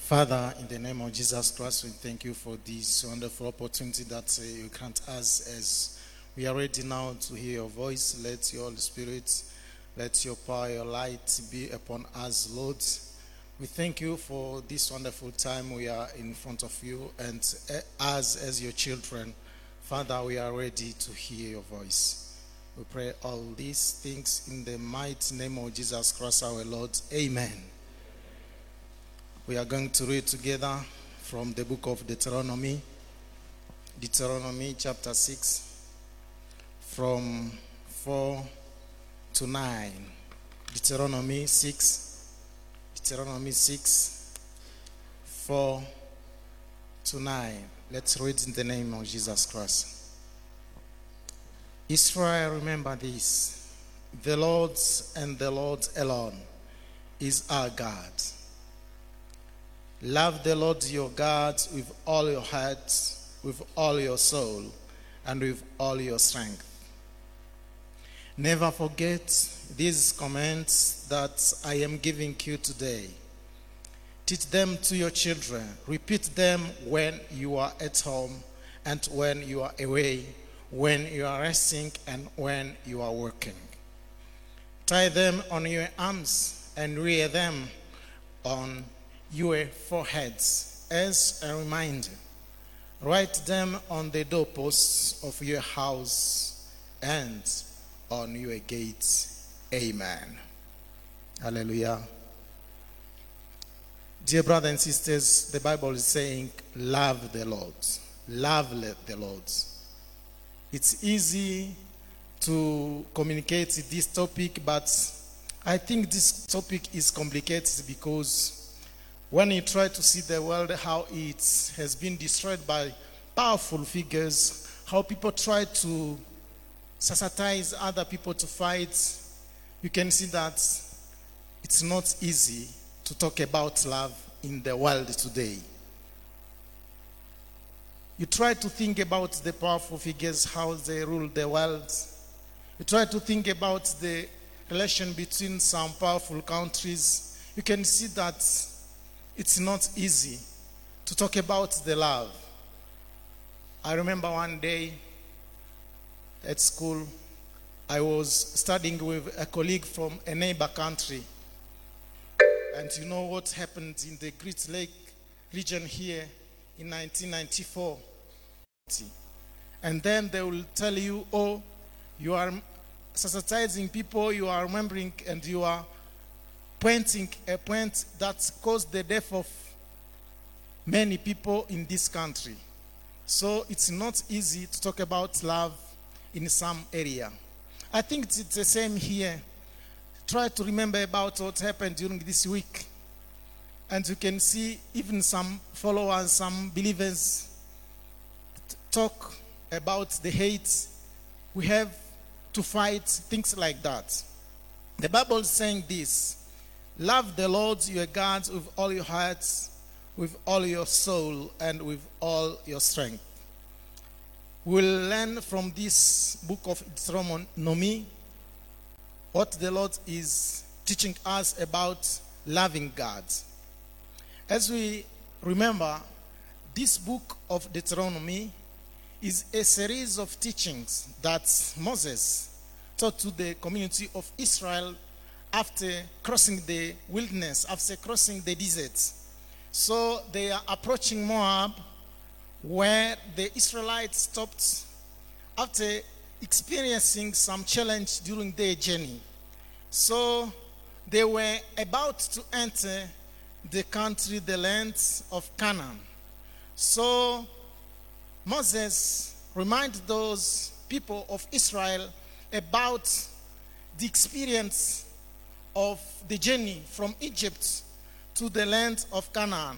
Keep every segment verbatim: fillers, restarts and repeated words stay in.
Father, in the name of Jesus Christ, we thank you for this wonderful opportunity that uh, you grant us as we are ready now to hear your voice. Let your Holy Spirit, let your power, your light be upon us, Lord. We thank you for this wonderful time we are in front of you, and us as your children, Father, we are ready to hear your voice. We pray all these things in the mighty name of Jesus Christ our Lord. Amen. We are going to read together from the book of Deuteronomy, Deuteronomy chapter six, from four to nine. Deuteronomy six, Deuteronomy six, four to nine. Let's read in the name of Jesus Christ. Israel, remember this: the Lord and the Lord alone is our God. Love the Lord your God with all your heart, with all your soul, and with all your strength. Never forget these commands that I am giving you today. Teach them to your children. Repeat them when you are at home and when you are away, when you are resting and when you are working. Tie them on your arms and wear them on your foreheads as a reminder. Write them on the doorposts of your house and on your gates. Amen. Hallelujah. Dear brothers and sisters, the Bible is saying, love the Lord. Love the Lord. It's easy to communicate this topic, but I think this topic is complicated because when you try to see the world, how it has been destroyed by powerful figures, how people try to sensitize other people to fight, you can see that it's not easy to talk about love in the world today. You try to think about the powerful figures, how they rule the world. You try to think about the relation between some powerful countries. You can see that it's not easy to talk about the love. I remember one day at school, I was studying with a colleague from a neighbor country. And you know what happened in the Great Lake region here in nineteen ninety-four. And then they will tell you, oh, you are sensitizing people, you are remembering, and you are pointing a point that caused the death of many people in this country. So it's not easy to talk about love in some area. I think it's the same here. Try to remember about what happened during this week. And you can see even some followers, some believers talk about the hate. We have to fight, things like that. The Bible is saying this: love the Lord your God with all your heart, with all your soul, and with all your strength. We'll learn from this book of Deuteronomy what the Lord is teaching us about loving God. As we remember, this book of Deuteronomy is a series of teachings that Moses taught to the community of Israel after crossing the wilderness, after crossing the desert. So they are approaching Moab, where the Israelites stopped after experiencing some challenge during their journey. So they were about to enter the country, the land of Canaan. So Moses reminded those people of Israel about the experience of the journey from Egypt to the land of Canaan.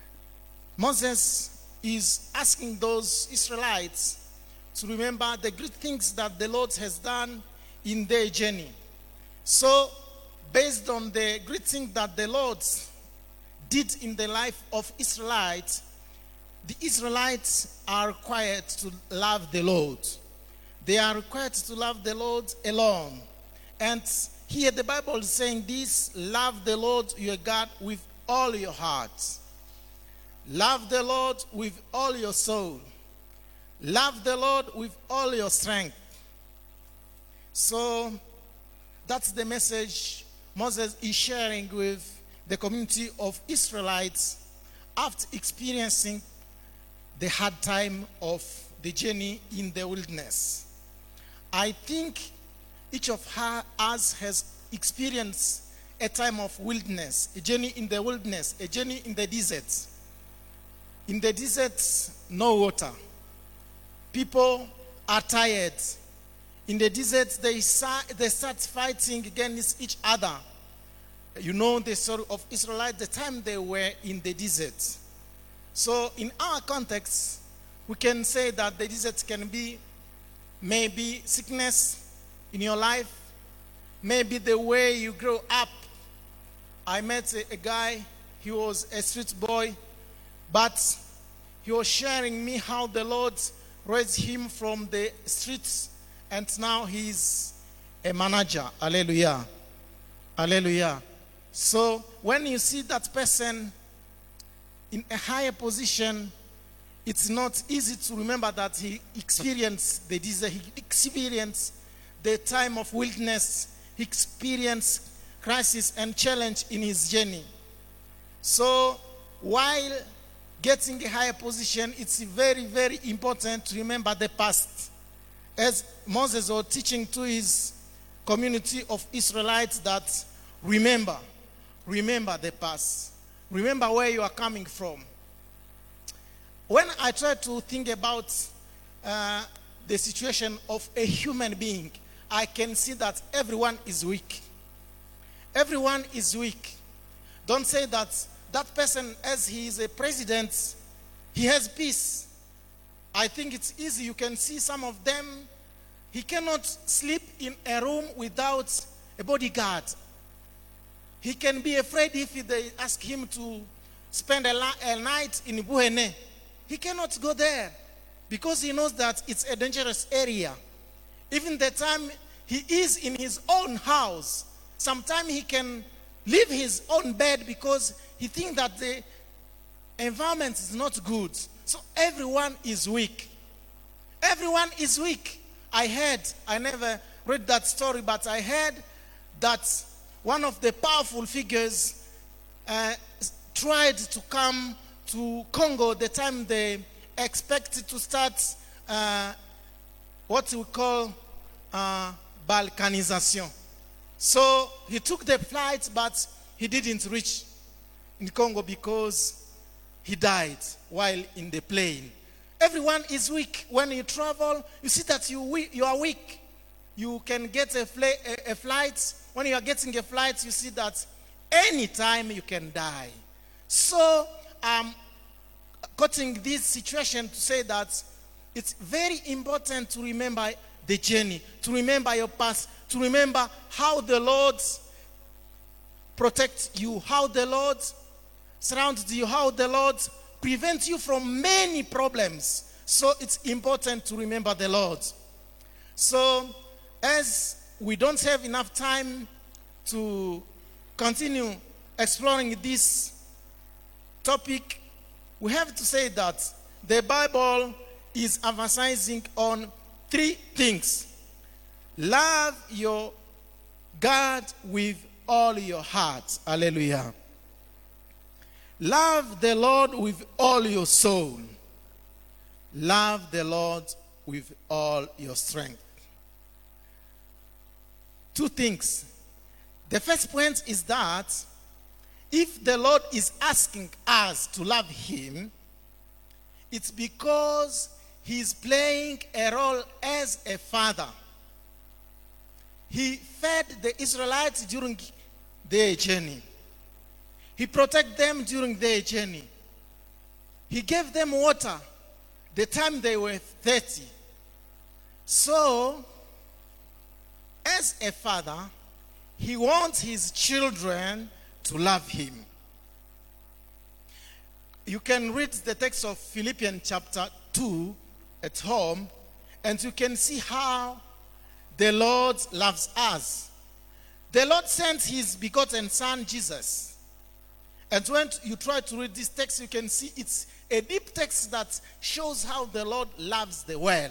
Moses is asking those Israelites to remember the great things that the Lord has done in their journey. So, based on the great thing that the Lord did in the life of Israelites, the Israelites are required to love the Lord. They are required to love the Lord alone. And here the Bible is saying this: love the Lord your God with all your heart. Love the Lord with all your soul. Love the Lord with all your strength. So that's the message Moses is sharing with the community of Israelites after experiencing the hard time of the journey in the wilderness. I think each of her, us has experienced a time of wilderness, a journey in the wilderness, a journey in the desert. In the desert, no water. People are tired. In the desert, they, they start fighting against each other. You know the story of Israelites, the time they were in the desert. So in our context, we can say that the desert can be maybe sickness in your life, maybe the way you grow up. I met a, a guy, he was a street boy, but he was sharing me how the Lord raised him from the streets, and now he's a manager. Hallelujah. Hallelujah. So when you see that person in a higher position, it's not easy to remember that he experienced the desert, he experienced the time of wilderness, he experienced crisis and challenge in his journey. So while getting a higher position, it's very, very important to remember the past. As Moses was teaching to his community of Israelites that remember, remember the past. Remember where you are coming from. When I try to think about uh, the situation of a human being, I can see that everyone is weak. Everyone is weak. Don't say that that person, as he is a president, he has peace. I think it's easy. You can see some of them, he cannot sleep in a room without a bodyguard. He can be afraid if they ask him to spend a, la- a night in Buhene. He cannot go there because he knows that it's a dangerous area. Even the time he is in his own house, sometimes he can leave his own bed because he thinks that the environment is not good. So everyone is weak. Everyone is weak. I heard, I never read that story, but I heard that one of the powerful figures uh, tried to come to Congo the time they expected to start uh, what we call uh, balkanization. So he took the flight, but he didn't reach in Congo because he died while in the plane. Everyone is weak. When you travel, you see that you, we- you are weak. You can get a, fl- a, a flight. When you are getting a flight, you see that anytime you can die. So I'm cutting this situation to say that it's very important to remember the journey, to remember your past, to remember how the Lord protects you, how the Lord surrounds you, how the Lord prevents you from many problems. So it's important to remember the Lord. So as we don't have enough time to continue exploring this topic, we have to say that the Bible is emphasizing on three things. Love your God with all your heart. Hallelujah. Love the Lord with all your soul. Love the Lord with all your strength. Two things. The first point is that if the Lord is asking us to love him, it's because he's playing a role as a father. He fed the Israelites during their journey. He protected them during their journey. He gave them water the time they were thirsty. So, as a father, he wants his children to love him. You can read the text of Philippians chapter two at home, and you can see how the Lord loves us. The Lord sent his begotten Son, Jesus. And when you try to read this text, you can see it's a deep text that shows how the Lord loves the world.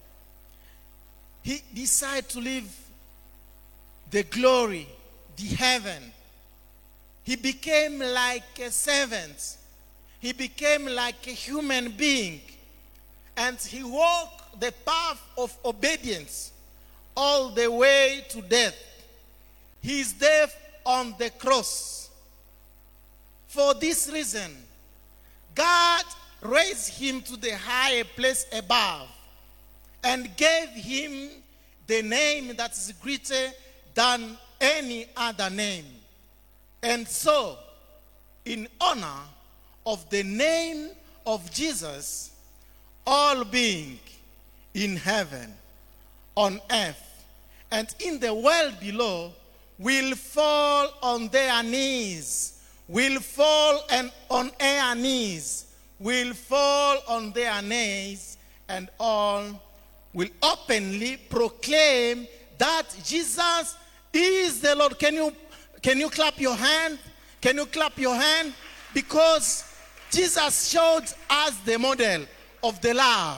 He decided to leave the glory, the heaven. He became like a servant. He became like a human being. And he walked the path of obedience all the way to death. His death on the cross. For this reason, God raised him to the higher place above and gave him the name that is greater than any other name. And so, in honor of the name of Jesus, all being in heaven, on earth, and in the world below will fall on their knees, will fall and on their knees, will fall on their knees, and all will openly proclaim that Jesus is the Lord. Can you, can you clap your hand? Can you clap your hand? Because Jesus showed us the model of the love.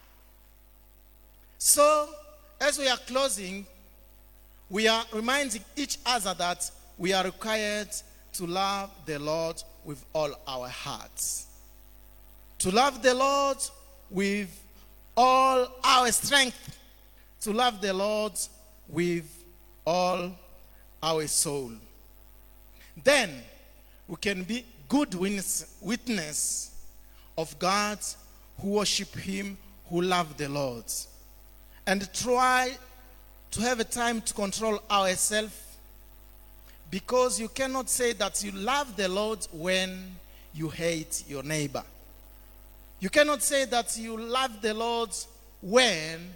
So, as we are closing, we are reminding each other that we are required to love the Lord with all our hearts. To love the Lord with all our strength. To love the Lord with all our soul. Then we can be good witness of God who worship him, who love the Lord. And try to have a time to control ourselves, because you cannot say that you love the Lord when you hate your neighbor. You cannot say that you love the Lord when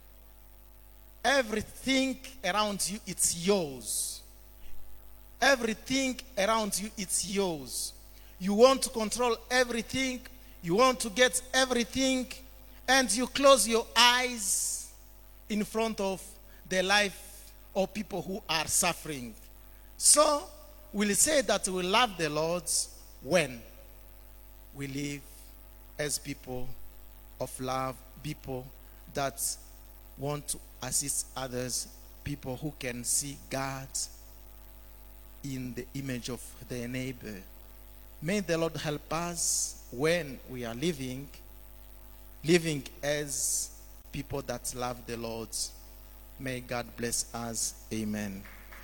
everything around you, it's yours. Everything around you, it's yours. You want to control everything. You want to get everything. And you close your eyes in front of the life of people who are suffering. So, we'll say that we love the Lord when we live as people of love, people that want to assist others, people who can see God in the image of their neighbor. May the Lord help us when we are living, living as people that love the Lord. May God bless us. Amen.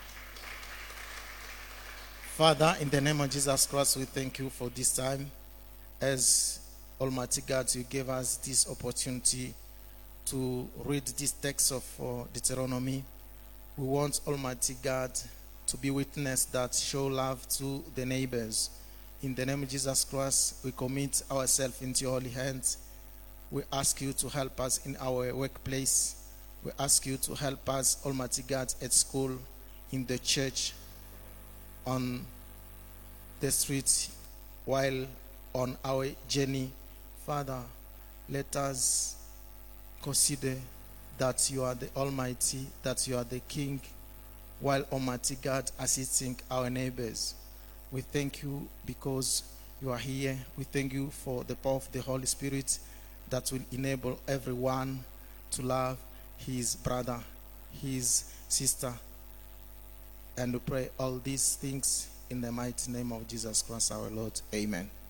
Father, in the name of Jesus Christ, we thank you for this time. As Almighty God, you gave us this opportunity to read this text of uh, Deuteronomy. We want Almighty God to be witness that show love to the neighbors. In the name of Jesus Christ, we commit ourselves into your holy hands. We ask you to help us in our workplace. We ask you to help us, Almighty God, at school, in the church, on the street, while on our journey. Father, let us consider that you are the Almighty, that you are the King, while Almighty God assisting our neighbors. We thank you because you are here. We thank you for the power of the Holy Spirit that will enable everyone to love his brother, his sister. And we pray all these things in the mighty name of Jesus Christ our Lord. Amen.